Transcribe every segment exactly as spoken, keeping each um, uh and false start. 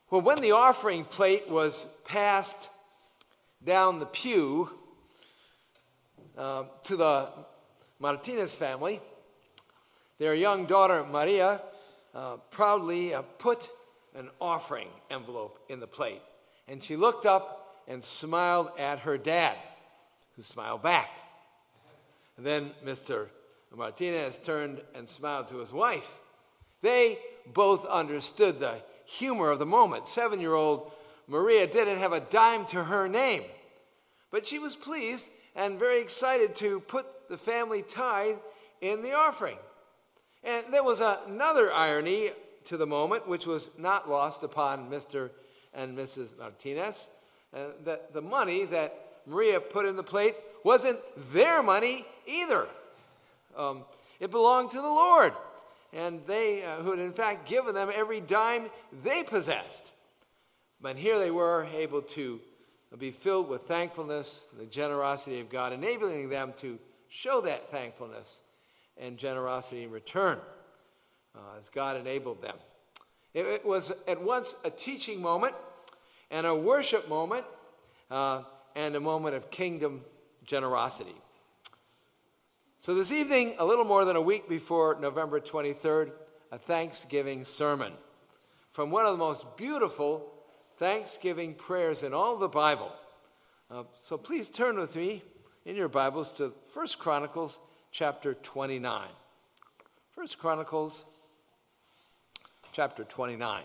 Well, when the offering plate was passed down the pew uh, to the Martinez family, their young daughter, Maria, uh, proudly uh, put an offering envelope in the plate. And she looked up and smiled at her dad, who smiled back. And then Mister Martinez turned and smiled to his wife. They both understood the humor of the moment. Seven-year-old Maria didn't have a dime to her name, but she was pleased and very excited to put the family tithe in the offering. And there was another irony to the moment, which was not lost upon Mister and Missus Martinez, uh, that the money that Maria put in the plate wasn't their money either. Um, it belonged to the Lord, and they, uh, who had in fact given them every dime they possessed. But here they were able to be filled with thankfulness, the generosity of God, enabling them to show that thankfulness and generosity in return, uh, as God enabled them. It, it was at once a teaching moment and a worship moment uh, and a moment of kingdom generosity. So this evening, a little more than a week before November twenty-third, a Thanksgiving sermon from one of the most beautiful Thanksgiving prayers in all of the Bible. Uh, so please turn with me in your Bibles to First Chronicles chapter twenty-nine. First Chronicles chapter twenty-nine.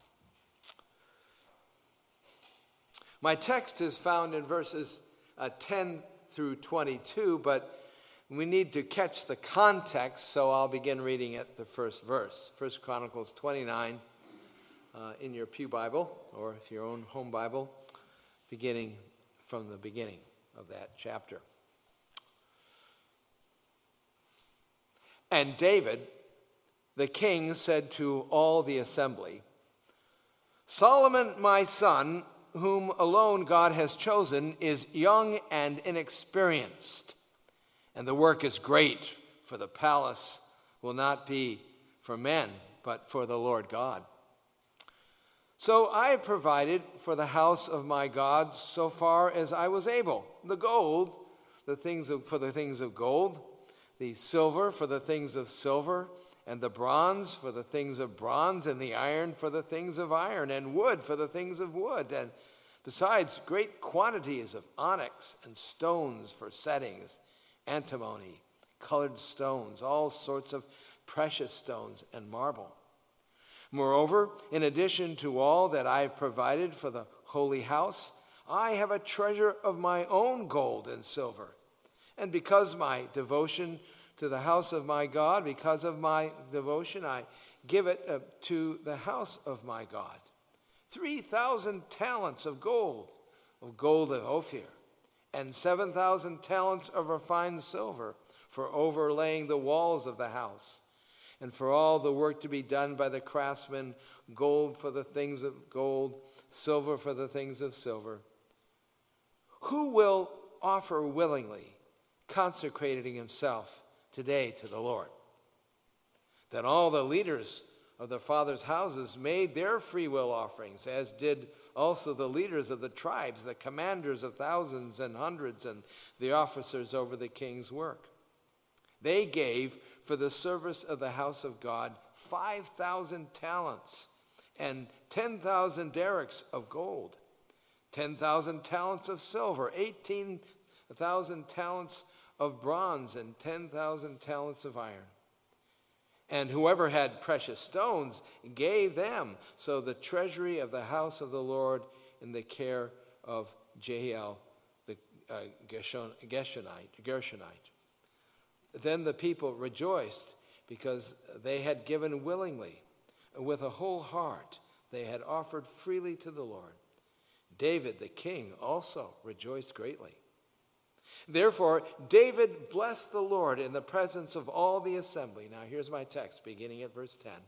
My text is found in verses uh, ten through twenty-two, but we need to catch the context, so I'll begin reading at the first verse. First Chronicles twenty-nine uh, in your pew Bible, or if your own home Bible, beginning from the beginning of that chapter. And David, the king, said to all the assembly, Solomon, my son, whom alone God has chosen, is young and inexperienced, and the work is great, for the palace will not be for men, but for the Lord God. So I have provided for the house of my God so far as I was able, the gold, the things of, for the things of gold, the silver for the things of silver, and the bronze for the things of bronze, and the iron for the things of iron, and wood for the things of wood, and besides great quantities of onyx and stones for settings, antimony, colored stones, all sorts of precious stones, and marble. Moreover, in addition to all that I have provided for the holy house, I have a treasure of my own gold and silver. And because my devotion to the house of my God, because of my devotion, I give it uh, to the house of my God. Three thousand talents of gold, of gold of Ophir, and seven thousand talents of refined silver for overlaying the walls of the house, and for all the work to be done by the craftsmen, gold for the things of gold, silver for the things of silver. Who will offer willingly, consecrating himself today to the Lord? Then all the leaders of the fathers' houses made their free will offerings, as did also the leaders of the tribes, the commanders of thousands and hundreds, and the officers over the king's work. They gave for the service of the house of God five thousand talents and ten thousand derricks of gold, ten thousand talents of silver, eighteen thousand talents of bronze, and ten thousand talents of iron. And whoever had precious stones gave them, so the treasury of the house of the Lord in the care of Jehiel the uh, Gershon, Gershonite, Gershonite. Then the people rejoiced because they had given willingly, with a whole heart. They had offered freely to the Lord. David the king also rejoiced greatly. Therefore, David blessed the Lord in the presence of all the assembly. Now, here's my text, beginning at verse ten.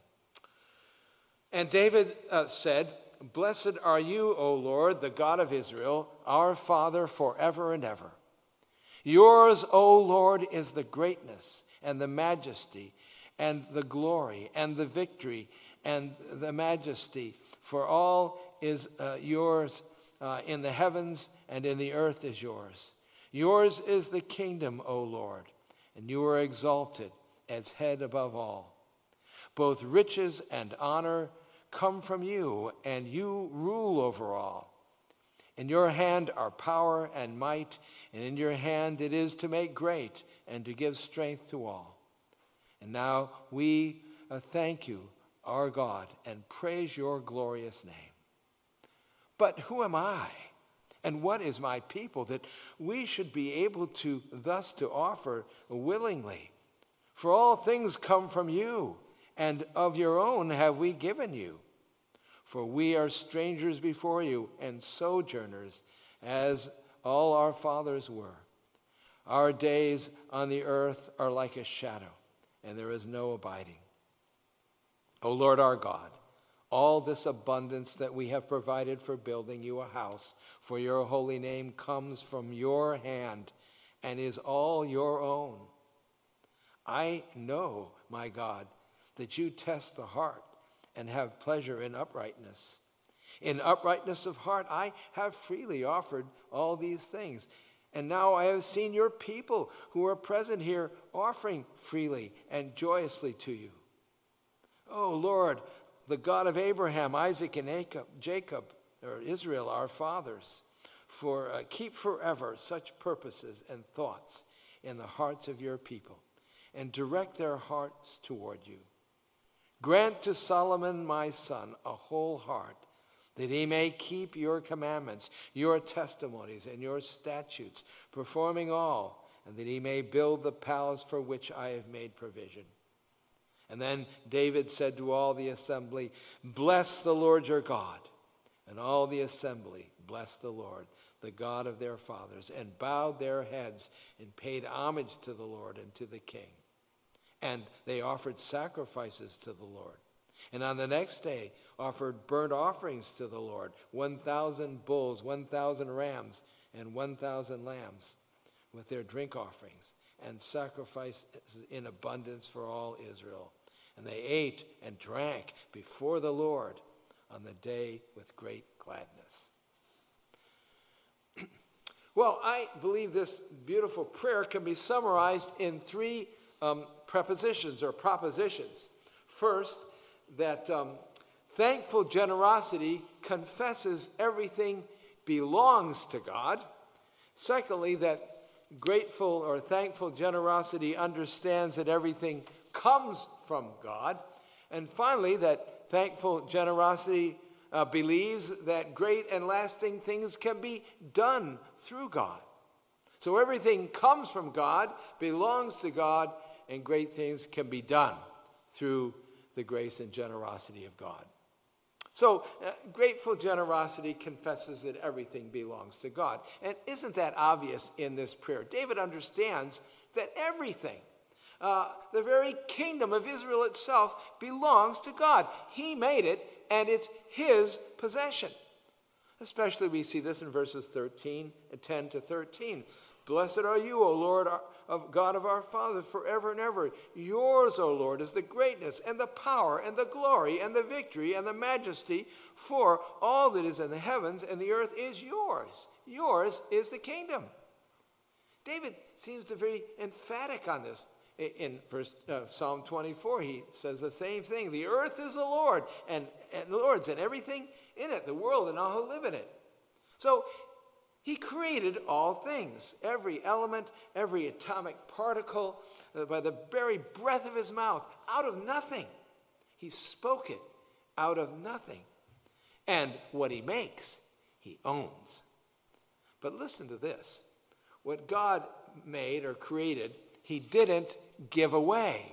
And David uh, said, Blessed are you, O Lord, the God of Israel, our Father forever and ever. Yours, O Lord, is the greatness and the majesty and the glory and the victory and the majesty, for all is uh, yours uh, in the heavens, and in the earth is yours. Yours is the kingdom, O Lord, and you are exalted as head above all. Both riches and honor come from you, and you rule over all. In your hand are power and might, and in your hand it is to make great and to give strength to all. And now we uh, thank you, our God, and praise your glorious name. But who am I, and what is my people, that we should be able to thus to offer willingly? For all things come from you, and of your own have we given you. For we are strangers before you, and sojourners, as all our fathers were. Our days on the earth are like a shadow, and there is no abiding. O Lord our God, all this abundance that we have provided for building you a house for your holy name comes from your hand and is all your own. I know, my God, that you test the heart and have pleasure in uprightness. In uprightness of heart, I have freely offered all these things. And now I have seen your people who are present here offering freely and joyously to you. O Lord, the God of Abraham, Isaac, and Jacob, or Israel, our fathers, for uh, keep forever such purposes and thoughts in the hearts of your people, and direct their hearts toward you. Grant to Solomon, my son, a whole heart, that he may keep your commandments, your testimonies, and your statutes, performing all, and that he may build the palace for which I have made provision. And then David said to all the assembly, bless the Lord your God. And all the assembly blessed the Lord, the God of their fathers, and bowed their heads and paid homage to the Lord and to the king. And they offered sacrifices to the Lord. And on the next day offered burnt offerings to the Lord, one thousand bulls, one thousand rams, and one thousand lambs, with their drink offerings, and sacrifices in abundance for all Israel. And they ate and drank before the Lord on the day with great gladness. Well, I believe this beautiful prayer can be summarized in three um, prepositions or propositions. First, that um, thankful generosity confesses everything belongs to God. Secondly, that grateful or thankful generosity understands that everything comes from God. And finally, that thankful generosity uh, believes that great and lasting things can be done through God. So everything comes from God, belongs to God, and great things can be done through the grace and generosity of God. So uh, grateful generosity confesses that everything belongs to God. And isn't that obvious in this prayer? David understands that everything, uh, the very kingdom of Israel itself, belongs to God. He made it, and it's his possession. Especially we see this in verses thirteen, ten to thirteen. Blessed are you, O Lord, our, of God of our fathers, forever and ever. Yours, O Lord, is the greatness and the power and the glory and the victory and the majesty, for all that is in the heavens and the earth is yours. Yours is the kingdom. David seems to be very emphatic on this. In verse, uh, Psalm twenty-four, he says the same thing. The earth is the Lord, and, and the Lord's, and everything in it, the world and all who live in it. So he created all things, every element, every atomic particle, uh, by the very breath of his mouth, out of nothing. He spoke it out of nothing. And what he makes, he owns. But listen to this. What God made or created, he didn't give away.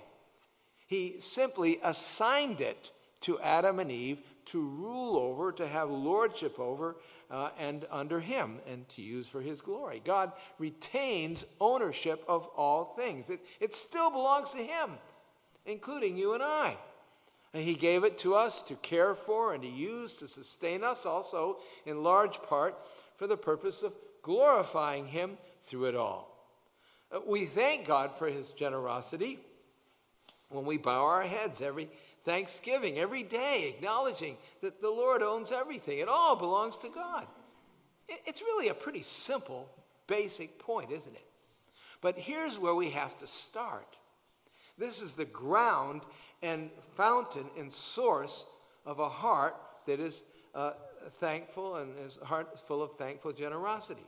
He simply assigned it to Adam and Eve to rule over, to have lordship over, uh, and under him, and to use for his glory. God retains ownership of all things. It, it still belongs to him, including you and I. And he gave it to us to care for and to use to sustain us, also in large part for the purpose of glorifying him through it all. Uh, we thank God for his generosity when we bow our heads every thanksgiving every day, acknowledging that the Lord owns everything. It all belongs to God. It's really a pretty simple, basic point, isn't it? But here's where we have to start. This is the ground and fountain and source of a heart that is uh, thankful and is a heart full of thankful generosity.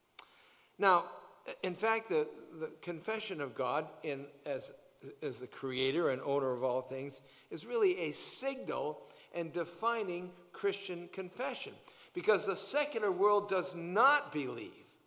Now, in fact, the, the confession of God in as, as the creator and owner of all things is really a signal and defining Christian confession, because the secular world does not believe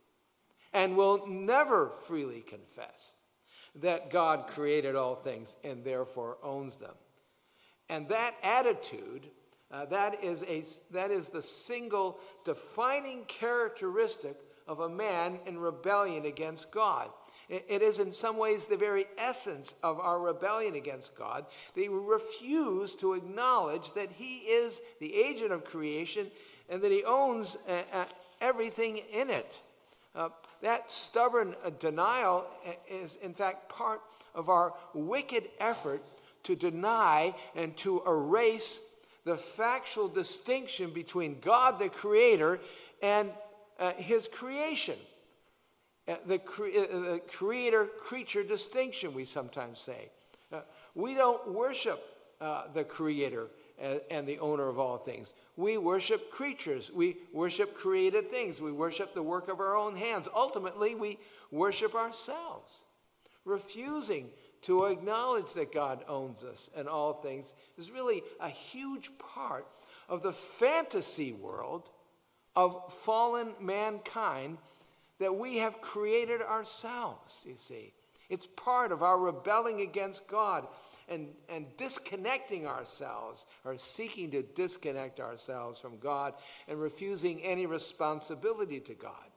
and will never freely confess that God created all things and therefore owns them. And that attitude, uh, that is a that is the single defining characteristic of a man in rebellion against God. It, it is in some ways the very essence of our rebellion against God. They refuse to acknowledge that he is the agent of creation and that he owns uh, uh, everything in it. Uh, that stubborn uh, denial is, in fact, part of our wicked effort to deny and to erase the factual distinction between God, the Creator, and uh, his creation. Uh, the, cre- uh, the creator-creature distinction, we sometimes say. Uh, we don't worship uh, the Creator and, and the owner of all things. We worship creatures. We worship created things. We worship the work of our own hands. Ultimately, we worship ourselves. Refusing to acknowledge that God owns us and all things is really a huge part of the fantasy world of fallen mankind that we have created ourselves, you see. It's part of our rebelling against God and, and disconnecting ourselves, or seeking to disconnect ourselves from God and refusing any responsibility to God.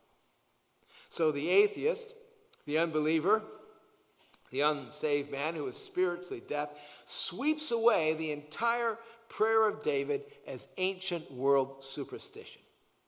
So the atheist, the unbeliever, the unsaved man who is spiritually deaf, sweeps away the entire prayer of David as ancient world superstition.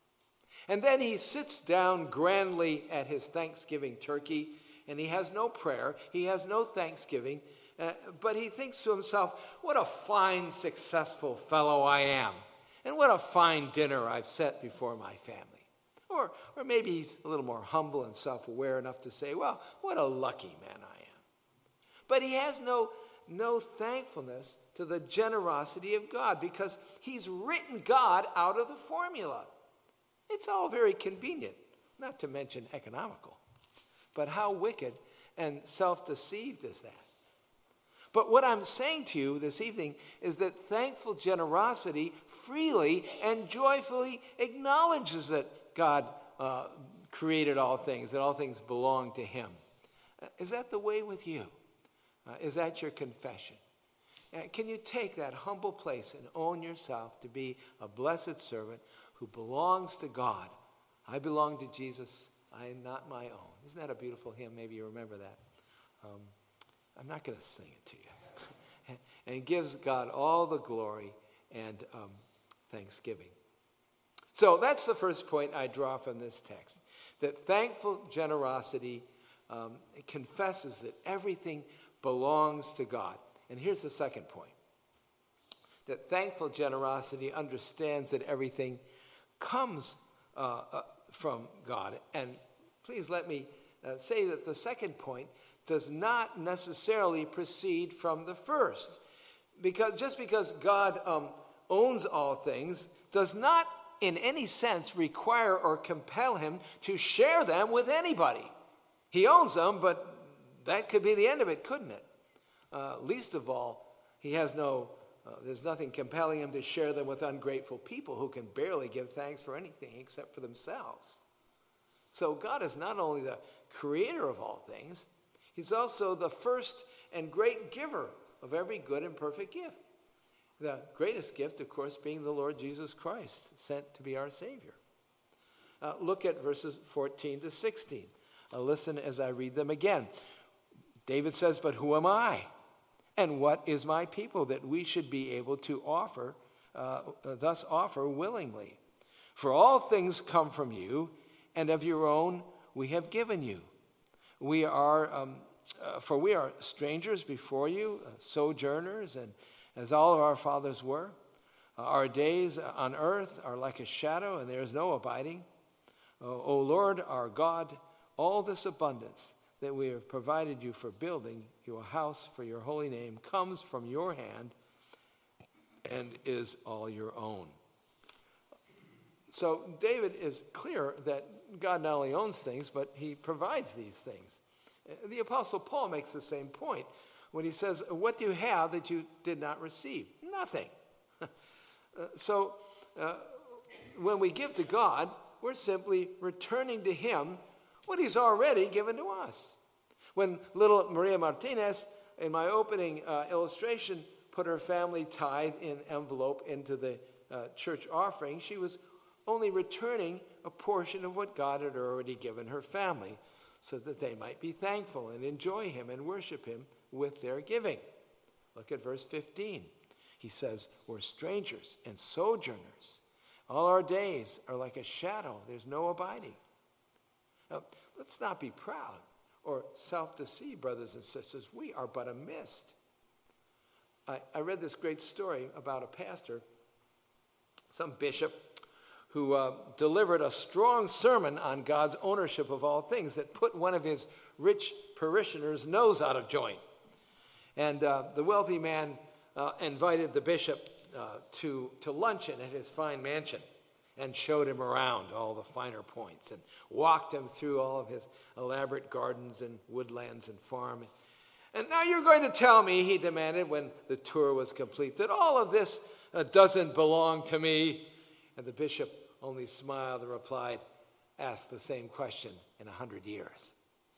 And then he sits down grandly at his Thanksgiving turkey, and he has no prayer, he has no thanksgiving, uh, but he thinks to himself, what a fine, successful fellow I am, and what a fine dinner I've set before my family. Or, or maybe he's a little more humble and self-aware enough to say, well, what a lucky man I am. But he has no, no thankfulness to the generosity of God, because he's written God out of the formula. It's all very convenient, not to mention economical. But how wicked and self-deceived is that? But what I'm saying to you this evening is that thankful generosity freely and joyfully acknowledges that God uh, created all things, that all things belong to him. Uh, is that the way with you? Uh, is that your confession? Uh, can you take that humble place and own yourself to be a blessed servant who belongs to God? I belong to Jesus. I am not my own. Isn't that a beautiful hymn? Maybe you remember that. Um, I'm not going to sing it to you. And it gives God all the glory and um, thanksgiving. So that's the first point I draw from this text, that thankful generosity um, confesses that everything belongs to God. And here's the second point, that thankful generosity understands that everything comes uh, uh, from God. And please let me uh, say that the second point does not necessarily proceed from the first. Because just because God um, owns all things does not in any sense require or compel him to share them with anybody. He owns them, but that could be the end of it, couldn't it? Uh, least of all, he has no, uh, there's nothing compelling him to share them with ungrateful people who can barely give thanks for anything except for themselves. So God is not only the creator of all things, he's also the first and great giver of every good and perfect gift. The greatest gift, of course, being the Lord Jesus Christ, sent to be our Savior. Uh, look at verses fourteen to sixteen. Uh, listen as I read them again. David says, "But who am I? And what is my people that we should be able to offer, uh, thus offer willingly? For all things come from you, and of your own we have given you. We are, um, uh, for we are strangers before you, uh, sojourners and as all of our fathers were. Our days on earth are like a shadow, and there is no abiding. O, o Lord, our God, all this abundance that we have provided you for building you a house for your holy name comes from your hand and is all your own. So David is clear that God not only owns things, but he provides these things. The Apostle Paul makes the same point when he says, what do you have that you did not receive? Nothing. Uh, so uh, when we give to God, we're simply returning to him what he's already given to us. When little Maria Martinez, in my opening uh, illustration, put her family tithe in envelope into the uh, church offering, she was only returning a portion of what God had already given her family so that they might be thankful and enjoy him and worship him with their giving. Look at verse fifteen. He says, we're strangers and sojourners. All our days are like a shadow. There's no abiding. Now, let's not be proud or self-deceive, brothers and sisters. We are but a mist. I, I read this great story about a pastor, some bishop, who uh, delivered a strong sermon on God's ownership of all things that put one of his rich parishioners' nose out of joint. And uh, the wealthy man uh, invited the bishop uh, to, to luncheon at his fine mansion and showed him around all the finer points and walked him through all of his elaborate gardens and woodlands and farm. And now you're going to tell me, he demanded when the tour was complete, that all of this uh, doesn't belong to me. And the bishop only smiled and replied, ask the same question in a hundred years.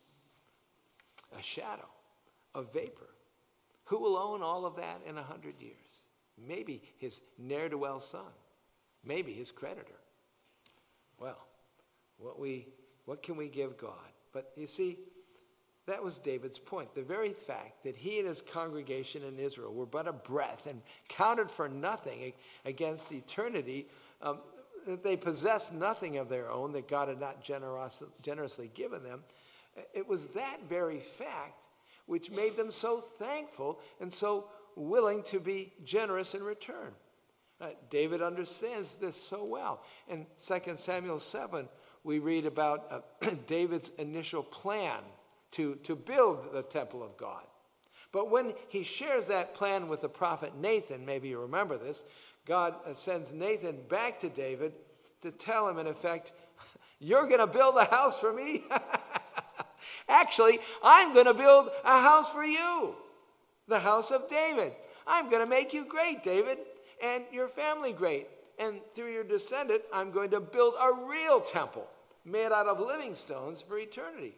A shadow, a vapor. Who will own all of that in a hundred years? Maybe his ne'er-do-well son. Maybe his creditor. Well, what we what can we give God? But you see, that was David's point. The very fact that he and his congregation in Israel were but a breath and counted for nothing against eternity, um, that they possessed nothing of their own that God had not generous, generously given them. It was that very fact which made them so thankful and so willing to be generous in return. Uh, David understands this so well. In Second Samuel seven, we read about uh, David's initial plan to, to build the temple of God. But when he shares that plan with the prophet Nathan, maybe you remember this, God uh, sends Nathan back to David to tell him, in effect, you're going to build a house for me? Actually, I'm going to build a house for you, the house of David. I'm going to make you great, David, and your family great. And through your descendant, I'm going to build a real temple made out of living stones for eternity.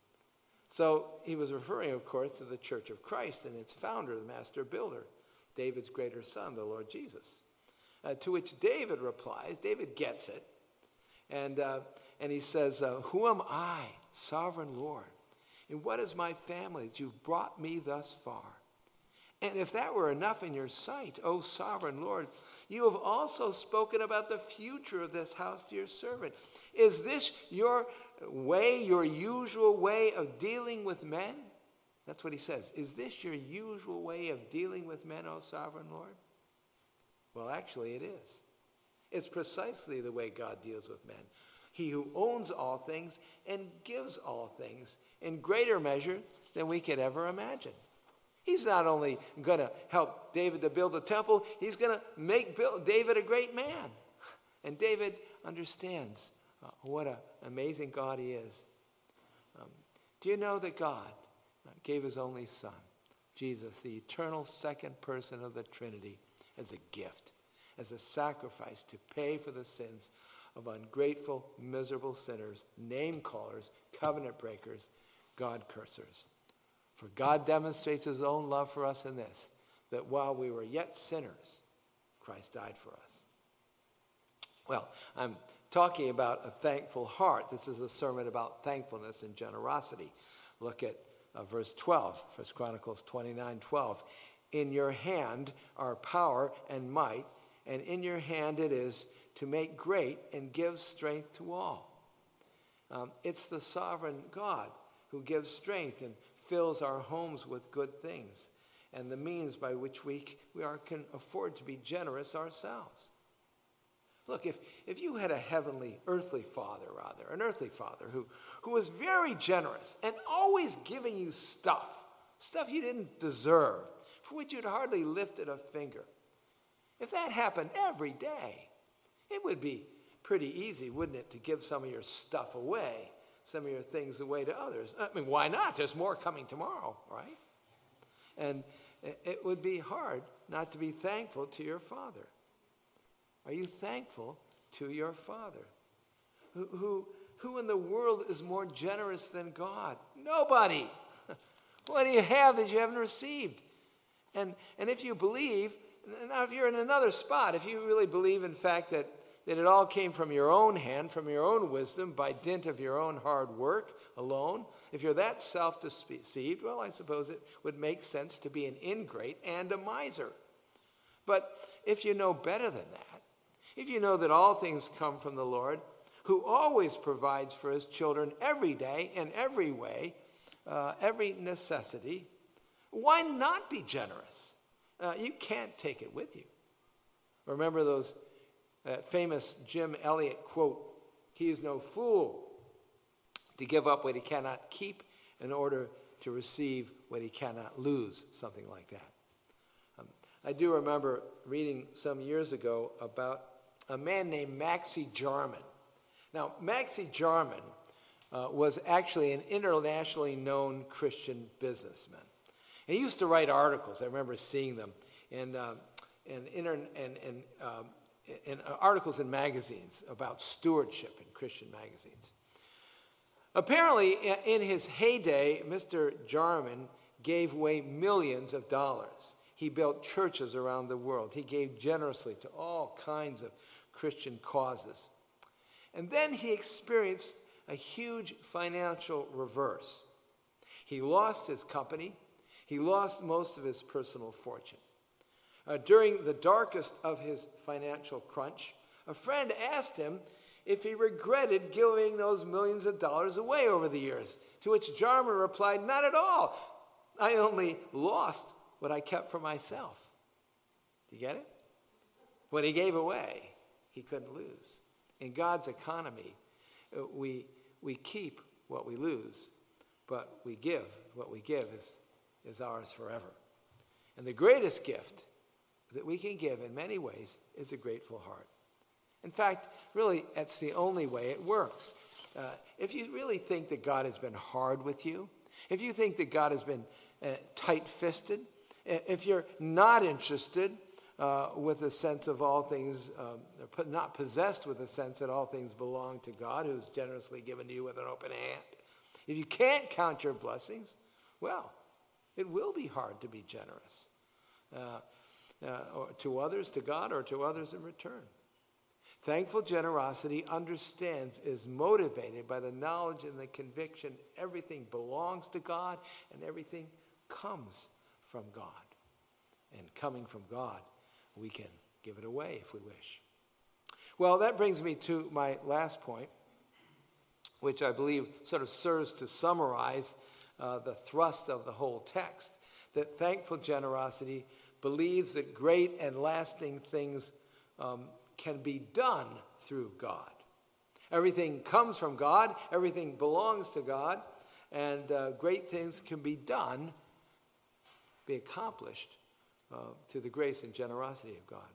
So he was referring, of course, to the Church of Christ and its founder, the master builder, David's greater son, the Lord Jesus. Uh, to which David replies, David gets it, and, uh, and he says, uh, who am I, sovereign Lord? And what is my family that you've brought me thus far? And if that were enough in your sight, O sovereign Lord, you have also spoken about the future of this house to your servant. Is this your way, your usual way of dealing with men? That's what he says. Is this your usual way of dealing with men, O sovereign Lord? Well, actually it is. It's precisely the way God deals with men. He who owns all things and gives all things in greater measure than we could ever imagine. He's not only going to help David to build a temple, he's going to make David a great man. And David understands uh, what an amazing God he is. Um, do you know that God gave his only son, Jesus, the eternal second person of the Trinity, as a gift, as a sacrifice to pay for the sins of ungrateful, miserable sinners, name callers, covenant breakers, God cursers? For God demonstrates his own love for us in this, that while we were yet sinners, Christ died for us. Well, I'm talking about a thankful heart. This is a sermon about thankfulness and generosity. Look at uh, verse twelve, First Chronicles twenty-nine twelve. In your hand are power and might, and in your hand it is to make great and give strength to all. Um, it's the sovereign God who gives strength and fills our homes with good things. and the means by which we, we are, can afford to be generous ourselves. Look, if, if you had a heavenly, earthly father, rather, an earthly father who, who was very generous and always giving you stuff, stuff you didn't deserve, for which you'd hardly lifted a finger, if that happened every day, it would be pretty easy, wouldn't it, to give some of your stuff away, some of your things away to others. I mean, why not? There's more coming tomorrow, right? And it would be hard not to be thankful to your father. Are you thankful to your father? Who, who, who in the world is more generous than God? Nobody. What do you have that you haven't received? And, and if you believe, now if you're in another spot, if you really believe, in fact, that, that it all came from your own hand, from your own wisdom, by dint of your own hard work alone, if you're that self-deceived, well, I suppose it would make sense to be an ingrate and a miser. But if you know better than that, if you know that all things come from the Lord, who always provides for his children every day in every way, uh, every necessity, why not be generous? Uh, you can't take it with you. Remember those uh, famous Jim Elliot quote, "He is no fool to give up what he cannot keep in order to receive what he cannot lose," something like that. Um, I do remember reading some years ago about a man named Maxey Jarman. Now, Maxey Jarman uh, was actually an internationally known Christian businessman. He used to write articles. I remember seeing them in, uh, in, inter- and, and, um, in articles in magazines about stewardship in Christian magazines. Apparently, in his heyday, Mister Jarman gave away millions of dollars. He built churches around the world. He gave generously to all kinds of Christian causes. And then he experienced a huge financial reverse. He lost his company. He lost most of his personal fortune. Uh, during the darkest of his financial crunch, a friend asked him if he regretted giving those millions of dollars away over the years, to which Jarman replied, "Not at all. I only lost what I kept for myself." Do you get it? What he gave away, he couldn't lose. In God's economy, we, we keep what we lose, but we give. What we give is, is ours forever. And the greatest gift that we can give in many ways is a grateful heart. In fact, really, that's the only way it works. Uh, if you really think that God has been hard with you, if you think that God has been uh, tight-fisted, if you're not interested uh, with a sense of all things, um, not possessed with a sense that all things belong to God, who's generously given to you with an open hand, if you can't count your blessings, well, it will be hard to be generous uh, uh, or to others, to God, or to others in return. Thankful generosity understands, is motivated by the knowledge and the conviction everything belongs to God and everything comes from God. And coming from God, we can give it away if we wish. Well, that brings me to my last point, which I believe sort of serves to summarize uh, the thrust of the whole text, that thankful generosity believes that great and lasting things um, can be done through God. Everything comes from God, everything belongs to God, and uh, great things can be done, be accomplished uh, through the grace and generosity of God.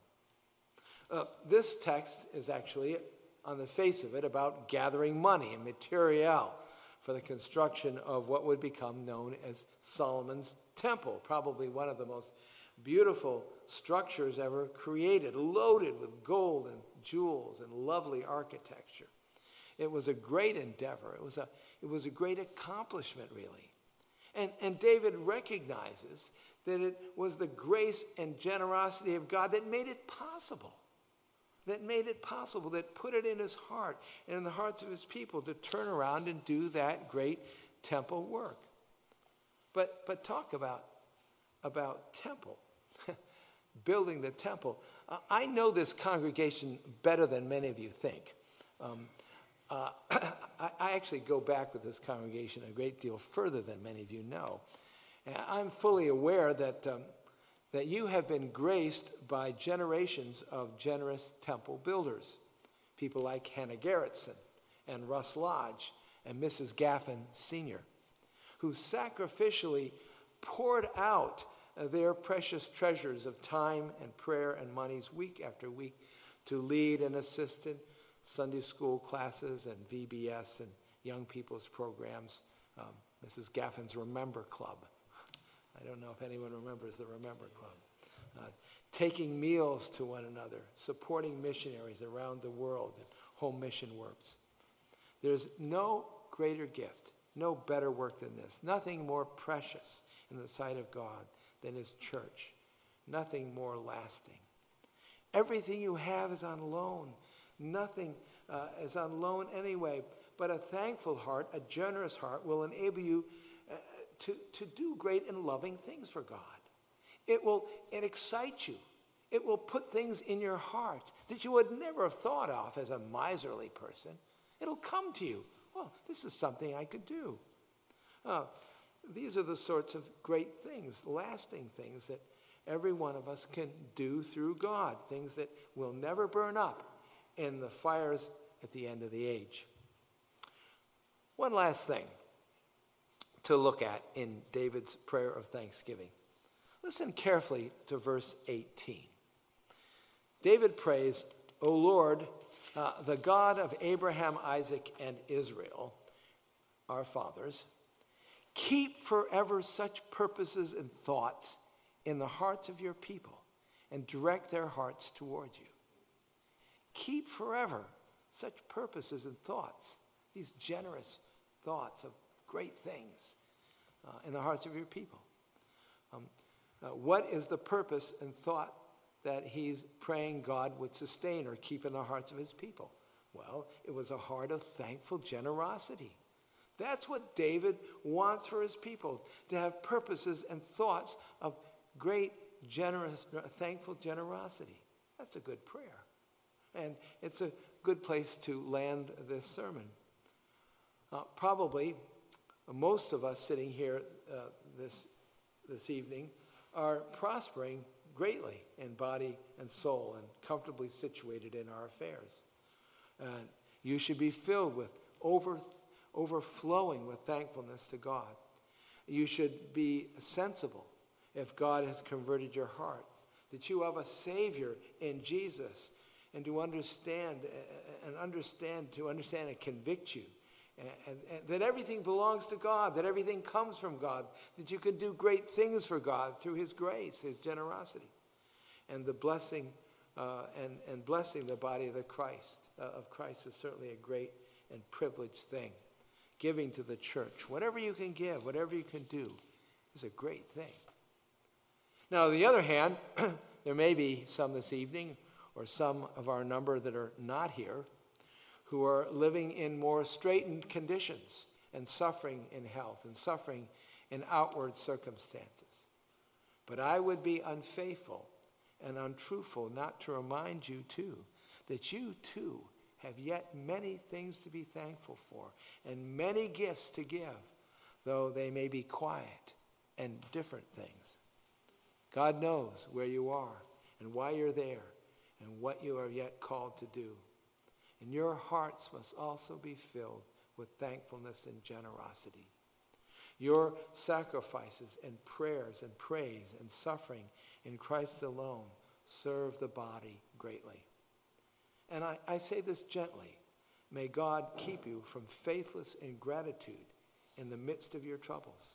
Uh, this text is actually, on the face of it, about gathering money and material for the construction of what would become known as Solomon's Temple, probably one of the most beautiful structures ever created, loaded with gold and jewels and lovely architecture. It was a great endeavor. It was a, it was a great accomplishment, really. And, and David recognizes that it was the grace and generosity of God that made it possible, that made it possible, that put it in his heart and in the hearts of his people to turn around and do that great temple work. But, but talk about, about temple. Building the temple. Uh, I know this congregation better than many of you think. Um, uh, I, I actually go back with this congregation a great deal further than many of you know. And I'm fully aware that, um, that you have been graced by generations of generous temple builders, people like Hannah Garrettson and Russ Lodge and Missus Gaffin Senior, who sacrificially poured out uh, their precious treasures of time and prayer and monies week after week to lead and assist in Sunday school classes and V B S and young people's programs, um, Missus Gaffin's Remember Club. I don't know if anyone remembers the Remember Club. Uh, taking meals to one another, supporting missionaries around the world and home mission works. There's no greater gift, no better work than this, nothing more precious in the sight of God than His church, nothing more lasting. Everything you have is on loan. Nothing uh, is on loan anyway, but a thankful heart, a generous heart will enable you uh, to, to do great and loving things for God. It will it excite you. It will put things in your heart that you would never have thought of as a miserly person. It'll come to you. Well, this is something I could do. Uh, these are the sorts of great things, lasting things that every one of us can do through God, things that will never burn up in the fires at the end of the age. One last thing to look at in David's prayer of thanksgiving. Listen carefully to verse eighteen. David prays, O Lord, uh, the God of Abraham, Isaac, and Israel, our fathers, keep forever such purposes and thoughts in the hearts of your people and direct their hearts toward you. Keep forever such purposes and thoughts, these generous thoughts of great things uh, in the hearts of your people. Um, uh, what is the purpose and thought that he's praying God would sustain or keep in the hearts of his people? Well, it was a heart of thankful generosity. That's what David wants for his people, to have purposes and thoughts of great, generous, thankful generosity. That's a good prayer. And it's a good place to land this sermon. Uh, probably most of us sitting here uh, this, this evening are prospering greatly in body and soul and comfortably situated in our affairs. And you should be filled with over, overflowing with thankfulness to God. You should be sensible if God has converted your heart, that you have a Savior in Jesus, and to understand and understand to understand and convict you, and, and, and that everything belongs to God, that everything comes from God, that you can do great things for God through His grace, His generosity, and the blessing uh, and and blessing the body of the Christ uh, of Christ is certainly a great and privileged thing. Giving to the church, whatever you can give, whatever you can do, is a great thing. Now, on the other hand, there may be some this evening, or some of our number that are not here, who are living in more straitened conditions and suffering in health and suffering in outward circumstances. But I would be unfaithful and untruthful not to remind you too that you too have yet many things to be thankful for and many gifts to give, though they may be quiet and different things. God knows where you are and why you're there and what you are yet called to do. And your hearts must also be filled with thankfulness and generosity. Your sacrifices and prayers and praise and suffering in Christ alone serve the body greatly. And I, I say this gently. May God keep you from faithless ingratitude in the midst of your troubles.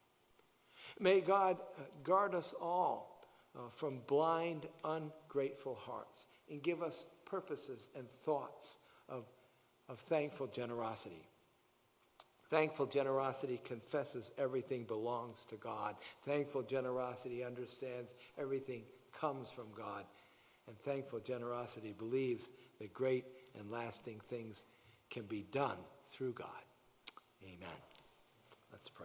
May God guard us all uh, from blind, ungrateful hearts and give us purposes and thoughts of, of thankful generosity. Thankful generosity confesses everything belongs to God. Thankful generosity understands everything comes from God. And thankful generosity believes that great and lasting things can be done through God. Amen. Let's pray.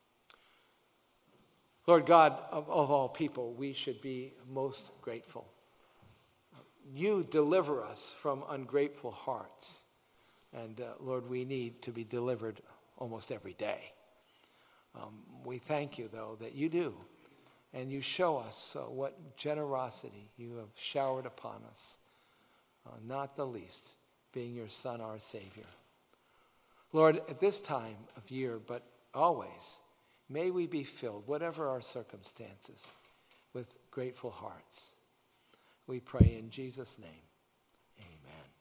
Lord God, of, of all people, we should be most grateful. You deliver us from ungrateful hearts. And uh, Lord, we need to be delivered almost every day. Um, we thank you, though, that you do. And you show us uh, what generosity you have showered upon us, uh, not the least being your Son, our Savior. Lord, at this time of year, but always, may we be filled, whatever our circumstances, with grateful hearts. We pray in Jesus' name. Amen.